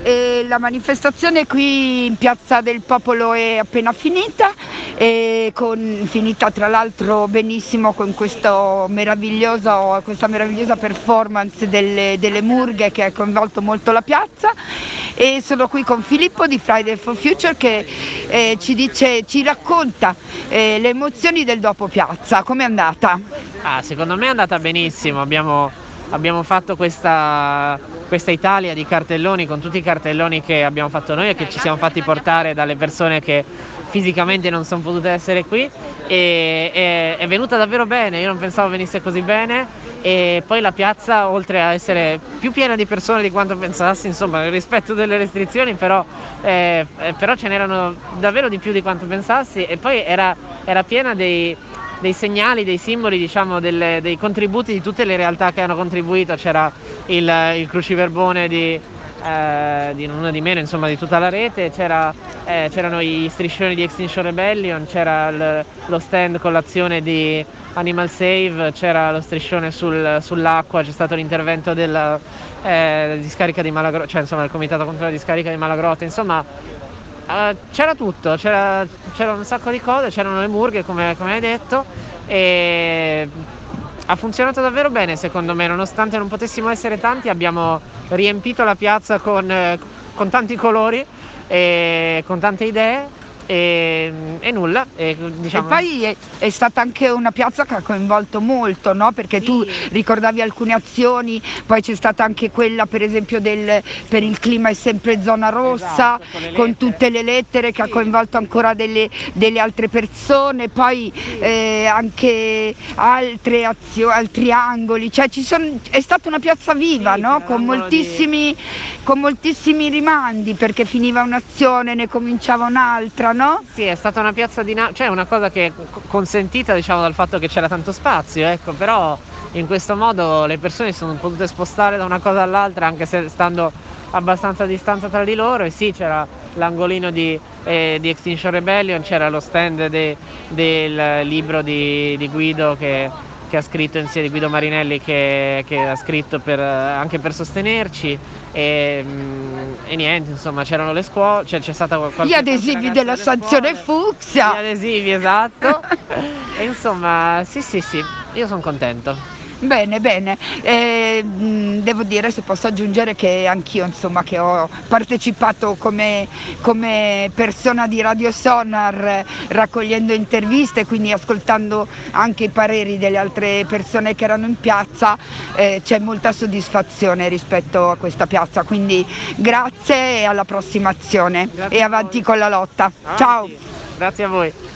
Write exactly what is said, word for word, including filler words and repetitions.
e la manifestazione qui in Piazza del Popolo è appena finita, e con, finita tra l'altro benissimo con questo meraviglioso, questa meravigliosa performance delle, delle murghe che ha coinvolto molto la piazza, e sono qui con Filippo di Friday for Future che eh, ci, dice, ci racconta eh, le emozioni del dopo piazza. Com'è andata? Ah, secondo me è andata benissimo, abbiamo, abbiamo fatto questa, questa Italia di cartelloni con tutti i cartelloni che abbiamo fatto noi e che ci siamo fatti portare dalle persone che fisicamente non sono potute essere qui, e è, è venuta davvero bene, io non pensavo venisse così bene, e poi la piazza, oltre a essere più piena di persone di quanto pensassi, insomma nel rispetto delle restrizioni, però, eh, però ce n'erano davvero di più di quanto pensassi, e poi era, era piena dei, dei segnali, dei simboli, diciamo, delle, dei contributi di tutte le realtà che hanno contribuito. C'era il, il cruciverbone di, eh, di uno di meno, insomma di tutta la rete, c'era, eh, c'erano i striscioni di Extinction Rebellion, c'era il, lo stand con l'azione di Animal Save, c'era lo striscione sul, sull'acqua, c'è stato l'intervento della eh, discarica di Malagrotta, cioè insomma il comitato contro la discarica di Malagrotta, insomma Uh, c'era tutto, c'era, c'era un sacco di cose, c'erano le murghe come, come hai detto, e ha funzionato davvero bene secondo me, nonostante non potessimo essere tanti abbiamo riempito la piazza con, eh, con tanti colori e con tante idee e, e nulla. E, diciamo... e poi è, è stata anche una piazza che ha coinvolto molto, no? Perché sì, tu ricordavi alcune azioni, poi c'è stata anche quella per esempio del per il clima è sempre zona rossa, esatto, con, con tutte le lettere che sì, ha coinvolto ancora delle, delle altre persone, poi sì, eh, anche altre azioni, altri angoli, cioè ci sono, è stata una piazza viva, sì, no? Con moltissimi, di... con moltissimi rimandi, perché finiva un'azione, ne cominciava un'altra. No? Sì, è stata una piazza dinamica, cioè una cosa che è consentita, diciamo, dal fatto che c'era tanto spazio, ecco, però in questo modo le persone si sono potute spostare da una cosa all'altra anche se stando abbastanza a distanza tra di loro, e sì, c'era l'angolino di, eh, di Extinction Rebellion, c'era lo stand de, del libro di, di Guido che, che ha scritto insieme, di Guido Marinelli che, che ha scritto per, anche per sostenerci, e, e niente, insomma c'erano le scuole, cioè, c'è stata qualche gli adesivi della sanzione fucsia, gli adesivi, esatto. E insomma sì sì sì, io sono contento. Bene, bene, eh, devo dire, se posso aggiungere, che anch'io, insomma, che ho partecipato come, come persona di Radio Sonar raccogliendo interviste, quindi ascoltando anche i pareri delle altre persone che erano in piazza, eh, c'è molta soddisfazione rispetto a questa piazza, quindi grazie e alla prossima azione, grazie, e avanti con la lotta. Avanti. Ciao! Grazie a voi.